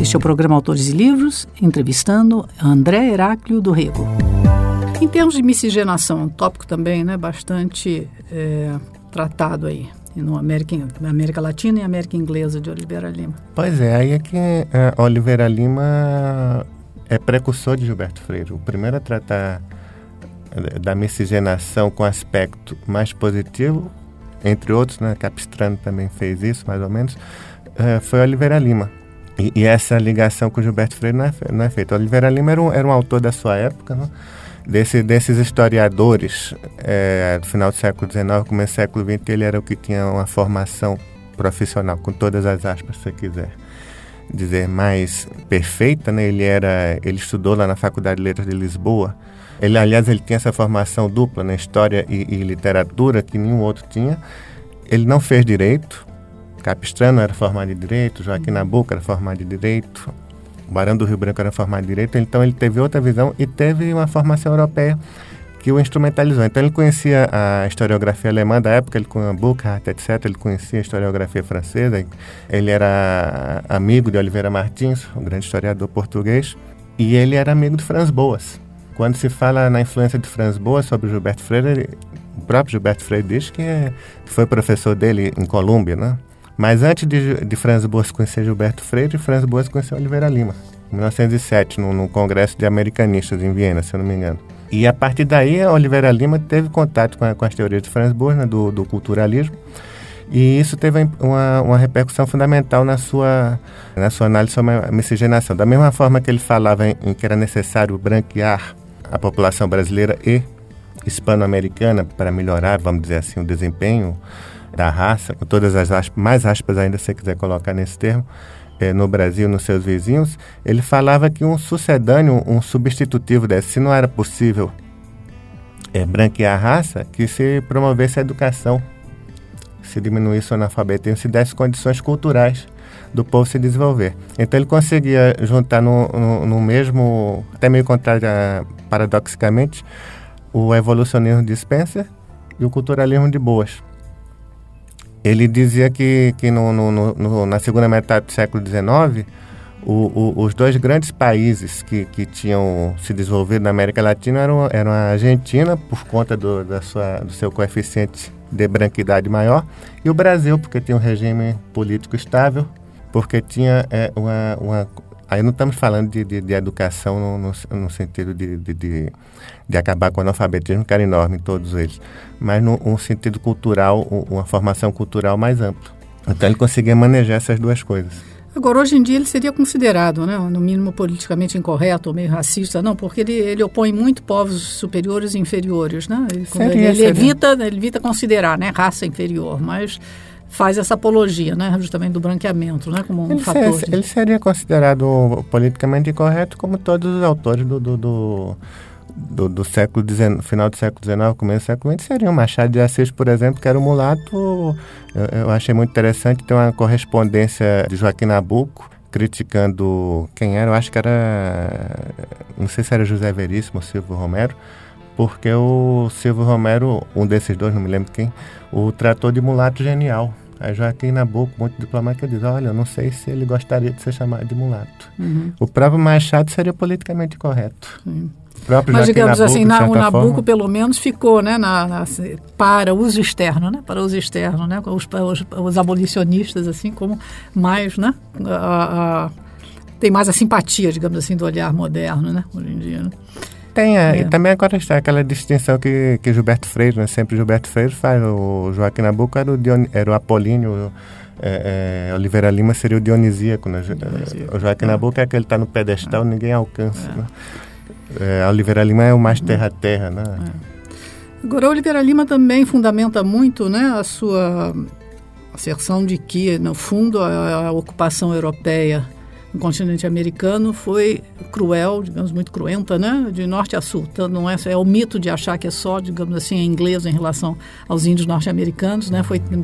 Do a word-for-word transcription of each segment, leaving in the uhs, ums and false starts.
Este é o programa Autores e Livros, entrevistando André Heráclio do Rego. Em termos de miscigenação, um tópico também, né, bastante é, tratado aí no América, na América Latina e América Inglesa, de Oliveira Lima. Pois é, aí é que a Oliveira Lima é precursor de Gilberto Freire. O primeiro a tratar da miscigenação com aspecto mais positivo, entre outros, né, Capistrano também fez isso, mais ou menos, foi Oliveira Lima. E, e essa ligação com Gilberto Freire não é, não é feita. Oliveira Lima era um, era um autor da sua época, né? Desse, desses historiadores é, do final do século dezenove, começo do século vinte, ele era o que tinha uma formação profissional, com todas as aspas, se você quiser dizer, mais perfeita, né? Ele, era, ele estudou lá na Faculdade de Letras de Lisboa. Ele, aliás, ele tinha essa formação dupla, né? História e, e literatura, que nenhum outro tinha. Ele não fez direito. Capistrano era formado em Direito, Joaquim Nabuco era formado em Direito, o Barão do Rio Branco era formado em Direito, então ele teve outra visão e teve uma formação europeia que o instrumentalizou. Então ele conhecia a historiografia alemã da época, ele conhecia Burckhardt, etcétera, ele conhecia a historiografia francesa, ele era amigo de Oliveira Martins, um grande historiador português, e ele era amigo de Franz Boas. Quando se fala na influência de Franz Boas sobre Gilberto Freire, ele, o próprio Gilberto Freire diz que é, foi professor dele em Colômbia, né? Mas antes de, de Franz Boas conhecer Gilberto Freire, Franz Boas conheceu Oliveira Lima, em mil novecentos e sete, no, no Congresso de Americanistas, em Viena, se eu não me engano. E a partir daí, a Oliveira Lima teve contato com, a, com as teorias de Franz Boas, né, do, do culturalismo, e isso teve uma, uma repercussão fundamental na sua, na sua análise sobre a miscigenação. Da mesma forma que ele falava em, em que era necessário branquear a população brasileira e hispano-americana para melhorar, vamos dizer assim, o desempenho da raça, com todas as aspas, mais aspas ainda se você quiser colocar nesse termo, é, no Brasil, nos seus vizinhos, ele falava que um sucedâneo, um substitutivo desse, se não era possível é, branquear a raça, que se promovesse a educação, se diminuísse o analfabetismo, se desse condições culturais do povo se desenvolver. Então ele conseguia juntar no, no, no mesmo, até meio contrário, paradoxicamente, o evolucionismo de Spencer e o culturalismo de Boas. Ele dizia que, que no, no, no, na segunda metade do século dezenove, o, o, os dois grandes países que, que tinham se desenvolvido na América Latina eram, eram a Argentina, por conta do, da sua, do seu coeficiente de branquidade maior, e o Brasil, porque tinha um regime político estável, porque tinha é, uma, uma... Aí não estamos falando de, de, de educação no, no, no sentido de, de, de, de acabar com o analfabetismo, que era enorme em todos eles, mas num um sentido cultural, uma formação cultural mais ampla. Então ele conseguia manejar essas duas coisas. Agora, hoje em dia ele seria considerado, né, no mínimo politicamente incorreto ou meio racista, não, porque ele, ele opõe muito povos superiores e inferiores, né? Ele, seria, ele, ele, evita, ele evita considerar, né, raça inferior, mas faz essa apologia, né, justamente do branqueamento, né, como um ele fator. Ser, de... Ele seria considerado politicamente incorreto como todos os autores do, do, do, do, do século dezenove, final do século dezenove, começo do século vinte, seriam. Machado de Assis, por exemplo, que era um mulato. Eu, eu achei muito interessante ter uma correspondência de Joaquim Nabuco criticando quem era, eu acho que era, não sei se era José Veríssimo ou Silvio Romero, porque o Silvio Romero, um desses dois, não me lembro quem, o tratou de mulato genial. Aí Joaquim Nabuco, muito diplomático, diz, olha, eu não sei se ele gostaria de ser chamado de mulato. Uhum. O próprio Machado seria politicamente correto. Sim. O próprio Mas, Joaquim digamos Nabuco, assim, na, o Nabuco, forma, pelo menos, ficou, né, na, na, para uso externo, né, para uso externo, né, os, os, os abolicionistas, assim, como mais, né, a, a, tem mais a simpatia, digamos assim, do olhar moderno, né, hoje em dia, né. Tem, é. E também agora está aquela distinção que, que Gilberto Freire, né? Sempre Gilberto Freire faz. O Joaquim Nabuco era o, Dion, era o Apolíneo, o, é, é, Oliveira Lima seria o Dionisíaco. Né? Dionisíaco. O Joaquim é. Nabuco é aquele que está no pedestal, é. ninguém alcança. É. Né? É, a Oliveira Lima é o mais terra-terra. Né? É. Agora, a Oliveira Lima também fundamenta muito, né, a sua asserção de que, no fundo, a, a ocupação europeia no continente americano foi cruel, digamos, muito cruenta, né? De norte a sul. Então, não é, é o mito de achar que é só, digamos assim, é inglês em relação aos índios norte-americanos, né? Foi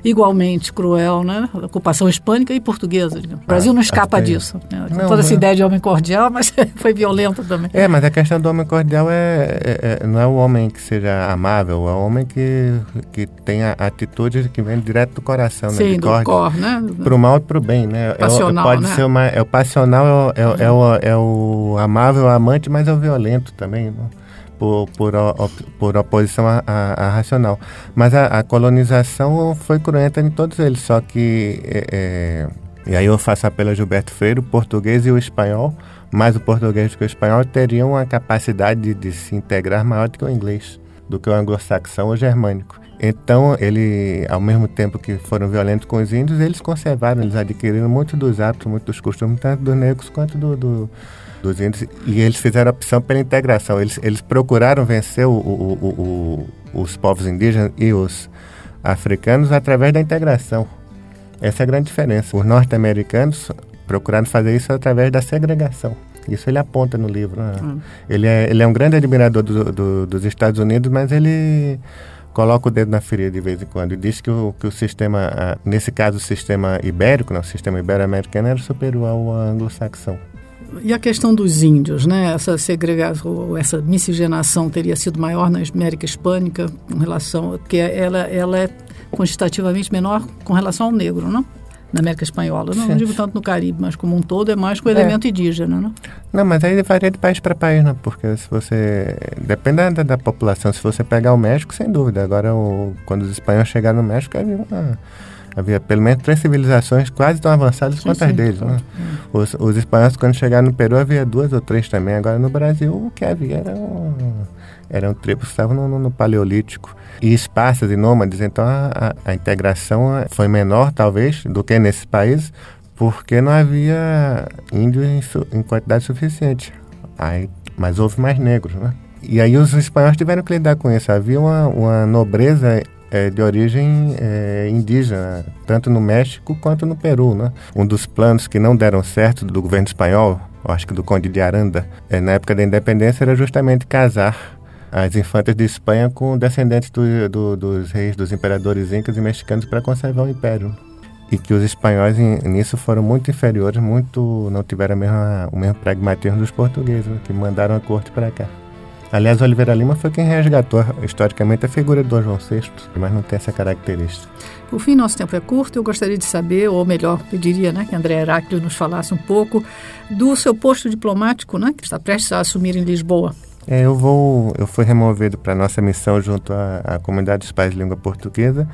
igualmente cruel, né? A ocupação hispânica e portuguesa. Digamos. O Brasil não escapa disso. Né? Não, Toda não. essa ideia de homem cordial, mas foi violento também. É, mas a questão do homem cordial é, é, é não é o homem que seja amável, é o homem que, que tem a atitude que vem direto do coração, Sim, né? De do cor, né? Para o mal e para o bem, né? Passional, é o, pode né? ser uma, é o passional, é, é, é, o, é o amável, o amante, mas é o violento também, né? Por, por, por oposição à, à, à racional. Mas a, a colonização foi cruenta em todos eles, só que, é, é, e aí eu faço apelo a Gilberto Freire, o português e o espanhol, mais o português do que o espanhol, teriam uma capacidade de, de se integrar maior do que o inglês, do que o anglo-saxão ou germânico. Então, ele, ao mesmo tempo que foram violentos com os índios, eles conservaram, eles adquiriram muito dos hábitos, muito dos costumes, tanto dos negros quanto do, do dos índios, e eles fizeram a opção pela integração. Eles, eles procuraram vencer o, o, o, o, os povos indígenas e os africanos através da integração. Essa é a grande diferença. Os norte-americanos procuraram fazer isso através da segregação. Isso ele aponta no livro. Né? Hum. Ele, é, ele é um grande admirador do, do, dos Estados Unidos, mas ele coloca o dedo na ferida de vez em quando e diz que o, que o sistema, nesse caso o sistema ibérico, não, o sistema ibero-americano era superior ao anglo-saxão. E a questão dos índios, né? Essa segregação, essa miscigenação teria sido maior na América Hispânica com relação, porque ela, ela é quantitativamente menor com relação ao negro, não? Na América Espanhola. Não, não digo tanto no Caribe, mas como um todo é mais com o elemento é. indígena, não? Não, mas aí varia de país para país, né? Porque se você... Depende da, da população. Se você pegar o México, sem dúvida. Agora, o, quando os espanhóis chegaram no México, havia uma... Havia pelo menos três civilizações quase tão avançadas sim, quanto sim, as deles. Né? Os, os espanhóis, quando chegaram no Peru, havia duas ou três também. Agora, no Brasil, o que havia eram, eram tribos que estavam no, no Paleolítico. E esparsas e nômades. Então, a, a, a integração foi menor, talvez, do que nesses países, porque não havia índios em, su, em quantidade suficiente. Aí, mas houve mais negros, né? E aí os espanhóis tiveram que lidar com isso. Havia uma, uma nobreza... É, de origem é, indígena, tanto no México quanto no Peru, né? Um dos planos que não deram certo do governo espanhol, acho que do Conde de Aranda, é, na época da independência, era justamente casar as infantas de Espanha com descendentes do, do, dos reis, dos imperadores incas e mexicanos para conservar o império. E que os espanhóis em, nisso foram muito inferiores, muito, não tiveram a mesma, o mesmo pragmatismo dos portugueses, né? Que mandaram a corte para cá. Aliás, Oliveira Lima foi quem resgatou historicamente a figura de Dom João sexto, mas não tem essa característica. Por fim, nosso tempo é curto, eu gostaria de saber, ou melhor, pediria né, que André Heráclio nos falasse um pouco do seu posto diplomático, né, que está prestes a assumir em Lisboa. É, eu, vou, eu fui removido para a nossa missão junto à, à Comunidade dos Pais de Língua Portuguesa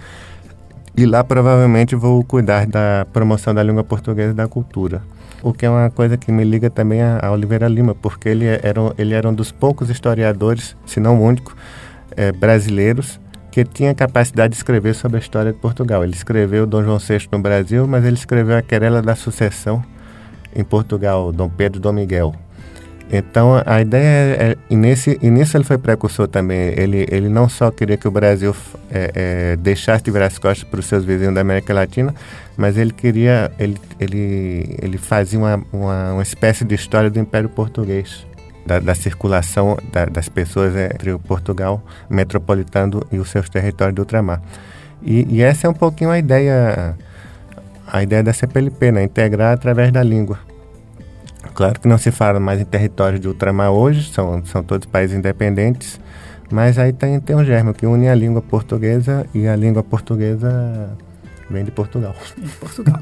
e lá provavelmente vou cuidar da promoção da língua portuguesa e da cultura. O que é uma coisa que me liga também a, a Oliveira Lima, porque ele era, ele era um dos poucos historiadores, se não o único, é, brasileiros que tinha capacidade de escrever sobre a história de Portugal. Ele escreveu Dom João sexto no Brasil, mas ele escreveu a querela da sucessão em Portugal, Dom Pedro e Dom Miguel. Então, a ideia é... E, nesse, e nisso ele foi precursor também. Ele, ele não só queria que o Brasil é, é, deixasse de virar as costas para os seus vizinhos da América Latina, mas ele queria... Ele, ele, ele fazia uma, uma, uma espécie de história do Império Português, da, da circulação da, das pessoas entre o Portugal metropolitano e os seus territórios do ultramar. E, e essa é um pouquinho a ideia, a ideia da C P L P, né? Integrar através da língua. Claro que não se fala mais em territórios de ultramar hoje, são, são todos países independentes, mas aí tem, tem um germe que une a língua portuguesa e a língua portuguesa vem de Portugal. De Portugal,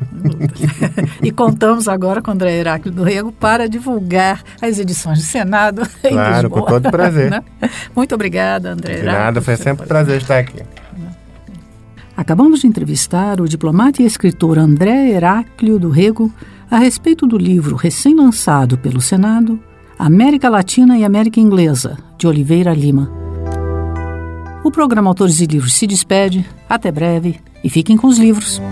E contamos agora com o André Heráclio do Rego para divulgar as edições do Senado em Claro, Lisboa. com todo prazer. Né? Muito obrigada, André Heráclio. De nada, foi sempre um prazer estar aqui. Acabamos de entrevistar o diplomata e escritor André Heráclio do Rego a respeito do livro recém-lançado pelo Senado, América Latina e América Inglesa, de Oliveira Lima. O programa Autores e Livros se despede, até breve e fiquem com os livros.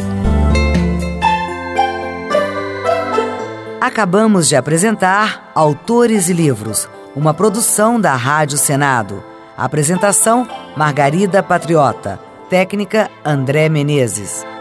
Acabamos de apresentar Autores e Livros, uma produção da Rádio Senado. Apresentação, Margarida Patriota. Técnica, André Menezes.